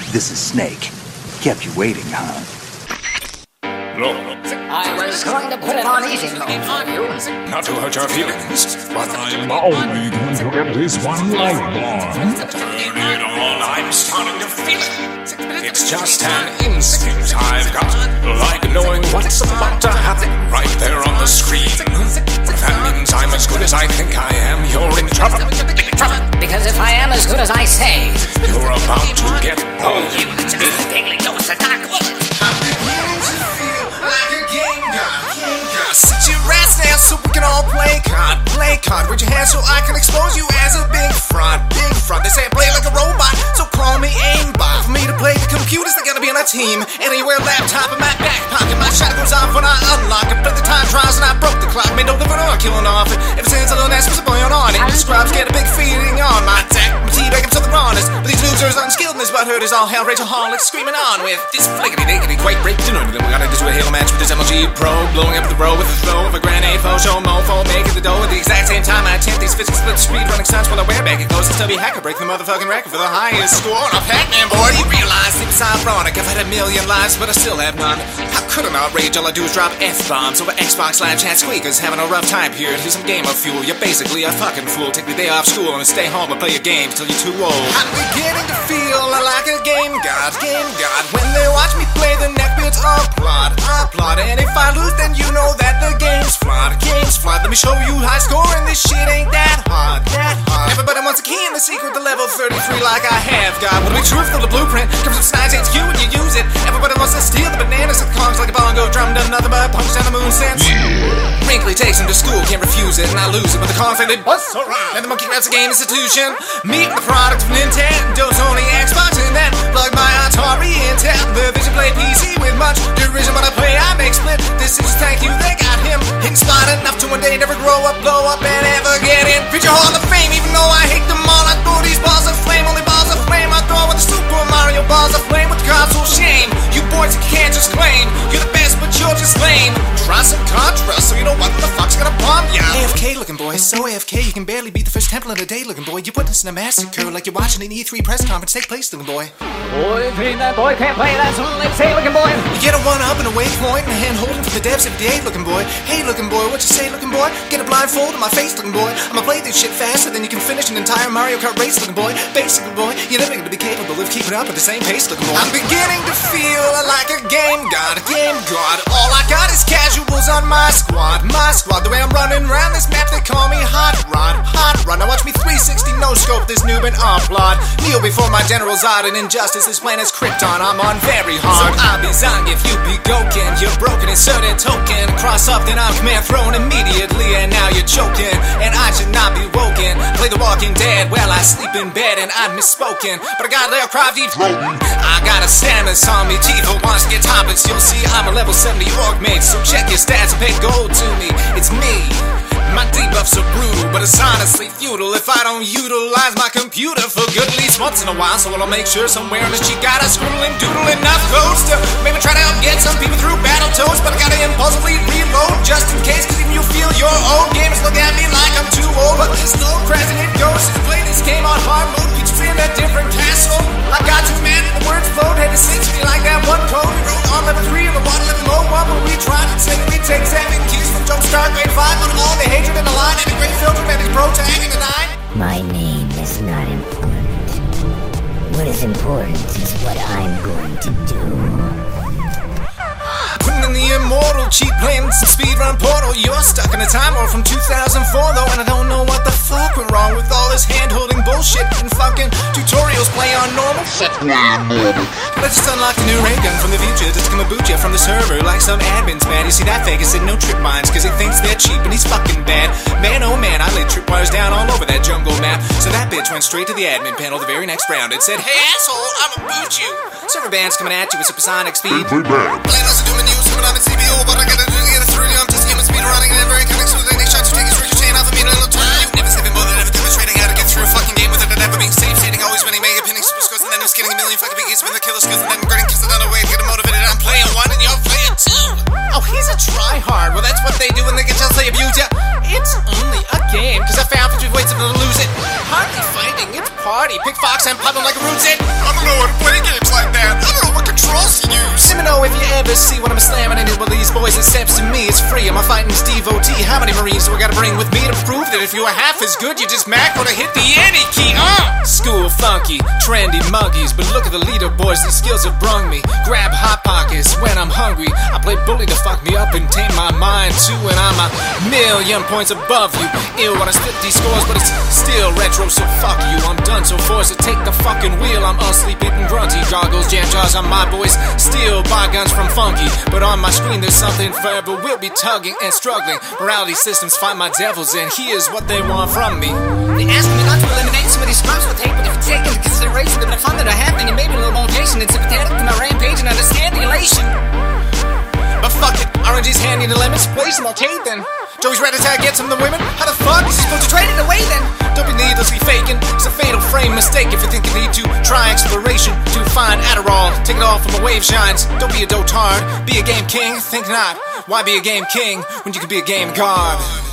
This is Snake. Kept you waiting, huh? I was going to put it on easy mode on you. Not to hurt your feelings, but I'm only going to get this one light on. Turn it on, I'm starting to feel it. It's just an instinct I've got, like knowing what's about to happen right there on the screen. If that means I'm as good as I think I am, you're in trouble. Because if I am as good as I say, You're about to get bold. you just a daily dose of dark bullets. Sit your ass down so we can all play card. Raise your hand so I can expose you as a big fraud. They say I play like a robot, so call me aimbot. For me to play the computers, they gotta be on a team. Anywhere, laptop in my back pocket. My shot goes off when I unlock it. But the time tries and I broke the clock. Made no living or killing off it. Ever since a little ass was a boy on it. The scrubs get a big feeding on my deck. I'm teabagging till they're honest. But these losers unskilled in this butthurt is all hell. Rachel Hollick screaming on with this flickety-dickety quite break. You know, we got into a Halo match with this MLG Pro. Blowing up the row with the throw of a Grand A4 show mofo. Making the dough at the exact same time I attempt these physics split speed running stunts while I wear back. It goes to stubby hacker. Break the motherfucking record for the highest score on a Pac-Man board. You realize it was ironic. I've had a million lives, but I still have none. How could I not rage? All I do is drop F-bombs over Xbox Live Chat squeakers. Having a rough time here. Here's some gamer fuel. You're basically a fucking fool. Take the day off school and stay home and play your games till you're too old. I'm beginning to feel like a game god. When they watch me play, the neckbeards applaud. And if I lose, then you know that the game's flawed. Let me show you high score, and this shit ain't that hard. Everybody wants a key in the secret to level 33 like I have got. Well, to be truthful, the blueprint comes from Snides HQ and you use it. Everybody wants to steal the bananas of congs like a bongo drum. Done nothing but punch down the moon sense. Wrinkly takes him to school, can't refuse it, and I lose it. But the Kong family busts around, and the monkey grabs the game institution. Meet the product of Nintendo, Sony, Xbox, and then plug my Atari Intel. The Vision Play PC with much derision, but I play, I make split. This is thank you, they got him hitting spot enough to one day never grow up, blow up, and ever get in Feature Hall of Fame. Even though I hate them all, I throw these balls of flame, only balls of flame. I throw with the Super Mario balls of flame with the console shame. You boys, you can't just claim you're the best, but you're just lame. Try some contrast, so you know what the fuck's gonna bomb ya. AFK looking boy, so AFK you can barely beat the first temple of the day looking boy. You put this in a massacre like you're watching an E3 press conference take place looking boy. Boy, that boy can't play that song, they say looking boy. You get a one-up and a waypoint and a hand holding for the devs every day looking boy. Hey looking boy, what you say looking boy? Get a blindfold on my face looking boy. I'ma play this shit faster than you can finish an entire Mario Kart race looking boy. Basically boy, you're never gonna be capable of keeping up at the same pace looking boy. I'm beginning to feel like a game god. All I got is casuals on my squad. The way I'm running around this map, they call me Hot Rod. Now watch me 360 no-scope this noob and applaud. Kneel before my General Zod and Injustice. This planet's Krypton, I'm on very hard. So I'll be Zong if you be Goken. You're broken, insert a token. Cross up, then I'm command thrown immediately. And now you're choking, and I should not be woken. Play The Walking Dead, well I sleep in bed and I'm misspoken. But I got Lara Croft deep throatin'. I got a Samus on me, Tifa wants to get topless. You'll see I'm a level 70 orc mate, so check your stats and pay gold to me. It's me. My debuffs are brutal, but it's honestly futile if I don't utilize my computer for good at least once in a while. So I'll make sure somewhere in this cheek got a scribbling, doodling enough codes to maybe try to help get some people through Battletoads. But I gotta impulsively reload just in case, cause even you feel your old gamers look at me like I'm too old. But this no president ghost has played this game on hard mode, keeps in a different castle. I got too mad and the words flowed, had to sing to me like that one code we wrote on level 3 and the one level low one where we tried to sing. We take 7 keys from Jumpstart grade 5 on all the hatred in the line and a great filter and his pro tag in the 9. My name is not important. What is important is what I'm going to do. Putting in the immortal, cheap playing some speedrun Portal. You're stuck in a time warp from 2004 though, and I don't know what the fuck went wrong with all this hand-holding bullshit and fucking tutorials play on normal. But I just unlocked a new ray gun from the future to Kamabucha from the server like some admin's mad. You see that fake said no trip mines cause he thinks they're cheap and he's fucking bad. Man oh man, I laid tripwires down all over that jungle map. So that bitch went straight to the admin panel the very next round. It said, hey asshole, I'ma boot you. Server band's coming at you with supersonic speed. Plan us to do my news, but I'm in CPU, but I gotta do to get it through. I'm just human speed running and every coming so the next shot to take his ricochet off of me in a little time. Never saving more than ever demonstrating how to get through a fucking game without it ever being safe. Stating always winning, mega pinning super scores, and then just getting a million fucking big hits with the killer skills, and then gritting kiss another way to get him motivated. I'm playing one and you're playing two. Oh, he's a tryhard. Well, that's what they do when they can tell they abuse ya. It's only a game, cause I found 50 ways to lose it. Hardly fighting, it's part party. Pick Fox and pop them like a roots it. I don't know how to play games like that. I don't know what controls to use. Let me know if you ever see when I'm slamming into one of these boys. It steps to me, it's free. I'm a fighting Steve O.T. How many Marines do I gotta bring with me to prove that if you were half as good, you just Mac would have hit the any key? School funky, trendy monkeys, but look at the leaderboards, these skills have brung me. Grab hot pockets when I'm hungry. I play bully to fuck me up and tame my mind too, and I'm a million points above you. Ew, when I spit these scores, but it's still retro, so fuck you. I'm done, so force it, take the fucking wheel. I'm asleep eating grunty goggles, jam jars on my boys. Steal bygones from funky, but on my screen there's something forever. We'll be tugging and struggling. Morality systems find my devils, and here's what they want from me. They asked me not to eliminate some of these scrubs with hate, but if you take into consideration the bit of fun that I have, then you may be a little more patient and sympathetic to my rampage and understand the elation. But fuck it, RNG's handy and the lemons, play some arcade then. Joey's ready to get some of the women. How the fuck is he supposed to trade it away then? Don't be needlessly faking, it's a fatal frame mistake if you think you need to try exploration to find Adderall. Take it off from the wave shines. Don't be a dotard, be a game king. Think not, why be a game king when you can be a game guard?